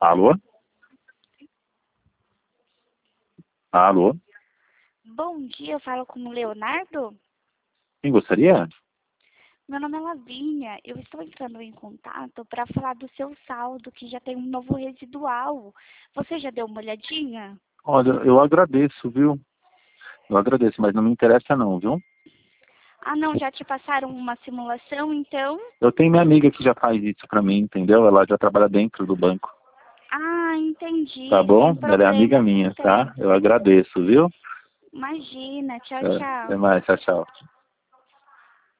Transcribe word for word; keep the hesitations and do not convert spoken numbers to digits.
Alô? Alô? Bom dia, eu falo com o Leonardo. Quem gostaria? Meu nome é Lavínia. Eu estou entrando em contato para falar do seu saldo, que já tem um novo residual. Você já deu uma olhadinha? Olha, eu agradeço, viu? Eu agradeço, mas não me interessa não, viu? Ah, não, já te passaram uma simulação, então? Eu tenho minha amiga que já faz isso pra mim, entendeu? Ela já trabalha dentro do banco. Ah, Tá entendi. Sem bom? Ela é amiga problemas, minha, então. tá? Eu agradeço, viu? Imagina. Tchau, É, até tchau. mais, tchau, tchau.